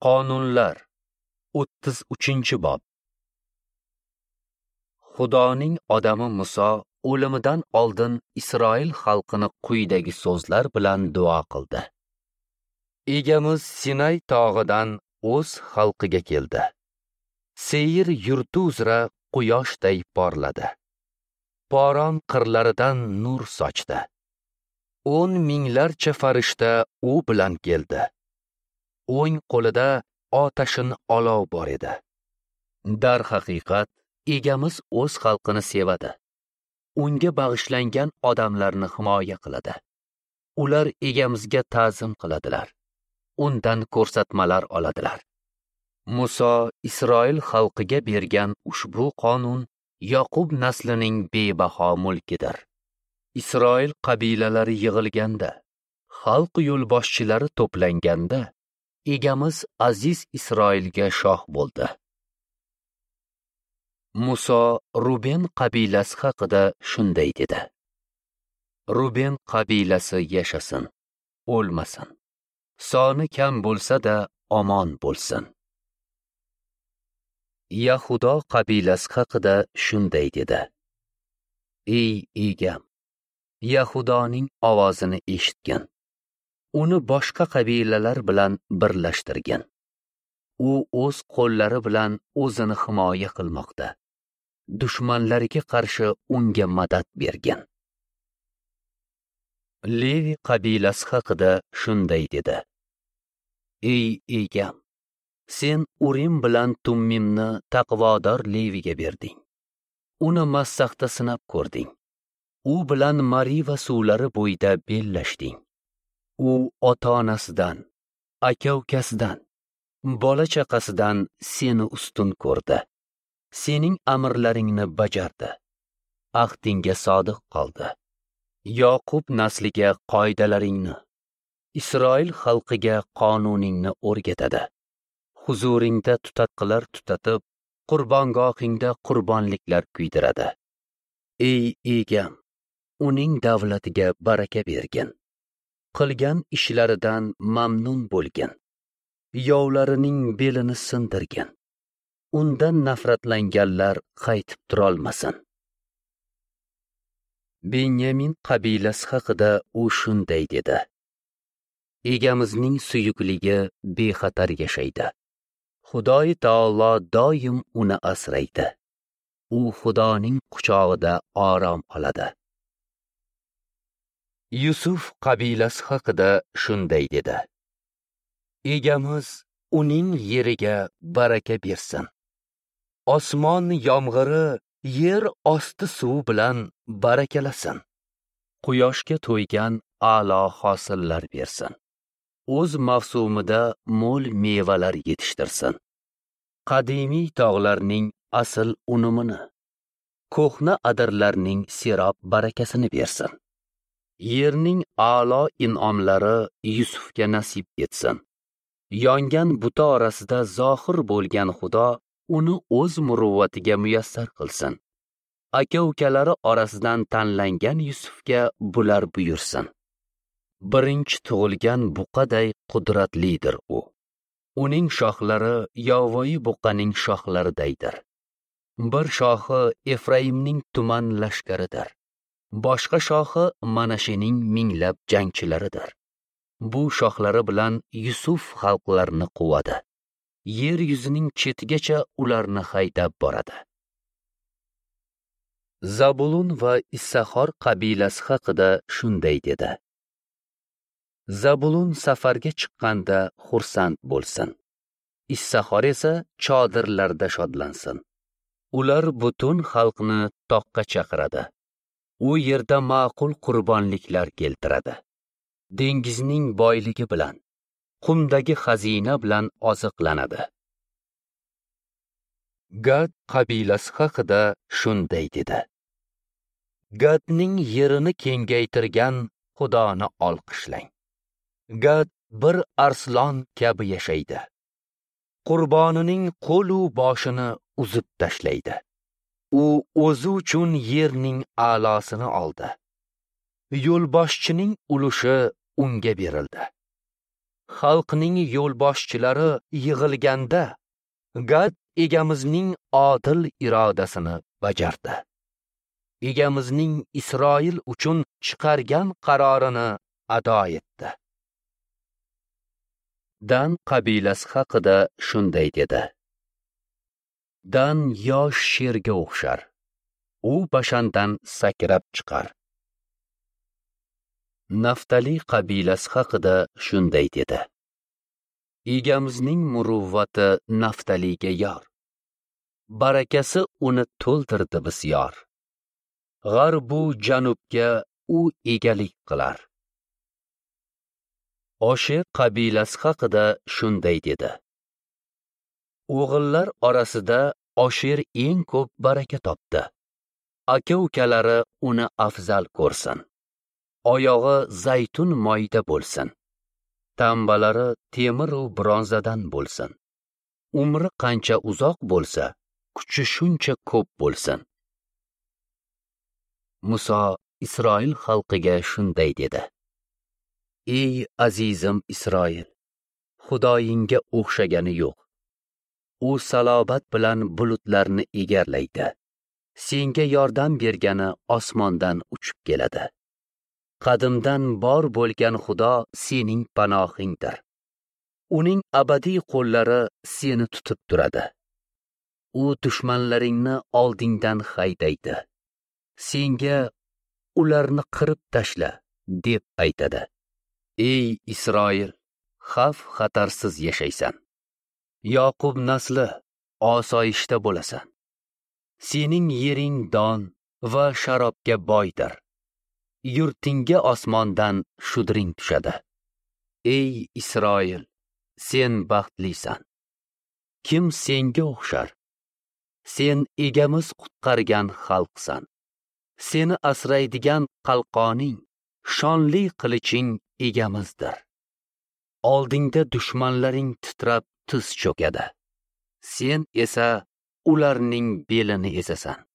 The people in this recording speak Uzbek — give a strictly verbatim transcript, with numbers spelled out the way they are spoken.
Qonunlar o'ttiz uchinchi bob. Xudoning odami Muso o'limidan oldin Isroil xalqini quyidagi so'zlar bilan duo qildi. Egamiz Sinay tog'idan o'z xalqiga keldi. Seyir yurti uzra quyoshday porladi. Poron qirlaridan nur sochdi. O'n minglarcha farishta u bilan keldi. O'ng qo'lida otashin olov bor edi. Dar haqiqat, egamiz o'z xalqini sevadi. Unga bag'ishlangan odamlarni himoya qiladi. Ular egamizga ta'zim qiladilar. Undan ko'rsatmalar oladilar. Muso Isroil xalqiga bergan ushbu qonun Yoqub naslining bebaho mulkidir. Isroil qabilalari yig'ilganda, xalq yo'lboshchilari to'planganda, egamiz aziz Isroilga shoh bo'ldi. Muso Ruben qabilasi haqida shunday dedi. Ruben qabilasi yashasin, o'lmasin. Soni kam bo'lsa-da omon bo'lsin. Yahudo qabilasi haqida shunday dedi. Ey egam, Yahudoning ovozini eshitgin. Uni boshqa qabilalar bilan birlashtirgin. U o'z qo'llari bilan o'zini himoya qilmoqda. Dushmanlariga qarshi unga madad bergin. Levi qabilasi haqida shunday dedi. Ey egam, sen Urim bilan Tummimni taqvodor Leviga berding. Uni Massahda sinab ko'rding. U bilan Mariva suvlari bo'yida bellashding. U ota-onasidan, aka-ukasidan, bola-chaqasidan seni ustun ko'rdi. Sening amrlaringni bajardi. Ahdingga sodiq qoldi. Yoqub nasliga qoidalaringni, Isroil xalqiga qonuningni o'rgatadi. Huzuringda tutatqilar tutatib, qurbongohingda qurbonliklar kuydiradi. Ey egam, uning davlatiga baraka bergin. Qilgan ishlaridan mamnun bo'lgin. Yovlarining belini sindirgin. Undan nafratlanganlar qaytib turolmasin. Benyamin qabilasi haqida u shunday dedi. Egamizning suyukligi bexatar yashaydi. Xudoy taolo doim uni asraydi. U Xudoning quchog'ida orom oladi. Yusuf qabilasi haqida shunday dedi. Egamiz uning yeriga baraka bersin. Osmon yomg'iri yer osti suv bilan barakalasin. Quyoshga to'ygan a'lo hosillar bersin. O'z mavsumida mo'l mevalar yetishtirsin. Qadimiy tog'larning asl unumini, ko'hna adirlarning serob barakasini bersin. Yerning a'lo in'omlari Yusufga nasib etsin. Yongan buta orasida zohir bo'lgan Xudo uni o'z muruvvatiga muyassar qilsin. Aka-ukalari orasidan tanlangan Yusufga bular buyursin. Birinchi tug'ilgan buqaday qudratlidir u. Uning shoxlari yovvoyi buqaning shoxlaridaydir. Bir shoxi Efraimning tuman lashkaridir. Boshqa shoxi Manashening minglab jangchilaridir. Bu shoxlari bilan Yusuf xalqlarni quvadi. Yer yuzining chetigacha ularni haydab boradi. Zabulun va Issahor qabilasi haqida shunday dedi. Zabulun safarga chiqqanda xursand bo'lsin. Issahor esa chodirlarda shodlansin. Ular butun xalqni toqqa chaqiradi. U yerda ma'qul qurbonliklar keltiradi. Dengizning boyligi bilan, qumdagi xazina bilan oziqlanadi. Gad qabilasi haqida shunday dedi. Gadning yerini kengaytirgan Xudoni olqishlang. Gad bir arslon kabi yashaydi. Qurbonining qo'lu boshini uzib tashlaydi. U o'zi uchun yerning a'losini oldi. Yo'lboshchining ulushi unga berildi. xalqning yo'lboshchilari yig'ilganda Gad egamizning odil irodasini bajardi. Egamizning Isroil uchun chiqargan qarorini ado etdi. Dan qabilasi haqida shunday dedi: Dan yosh sherga o'xshar, u bashandan sakrab chiqar. Naftali qabilasi haqida shunday dedi: Egamizning muruvvati Naftaliga yor, barakasi uni to'ldirdi bisyor. G'arbu janubga u egalik qilar. Osher qabilasi haqida shunday dedi: O'g'illar orasida Osher eng ko'p baraka topdi. Aka-ukalari uni afzal ko'rsin. Oyog'i zaytun moyida bo'lsin. Tambalari temir va bronzadan bo'lsin. Umri qancha uzoq bo'lsa, kuchi shuncha ko'p bo'lsin. Muso Isroil xalqiga shunday dedi: Ey azizim Isroil, Xudoyingga o'xshagani yo'q. U salobat bilan bulutlarni egarlaydi. Senga yordam bergani osmondan uchib keladi. Qadimdan bor bo'lgan Xudo sening panohingdir. Uning abadiy qo'llari seni tutib turadi. U dushmanlaringni oldingdan haydaydi. Senga ularni qirib tashla deb aytadi. Ey Isroil, xavf xatarsiz yashaysan. Yoqub nasli osoyishta bo'lasan. Sening yering don va sharobga boydir. Yurtingga osmondan shudring tushadi. Ey Isroil, sen baxtlisan. Kim senga o'xshar? Sen egamiz qutqargan xalqsan. Seni asraydigan qalqoning, shonli qiliching egamizdir. Oldingda dushmanlaring titrab tiz cho'kadi. Sen esa ularning belini ezasan.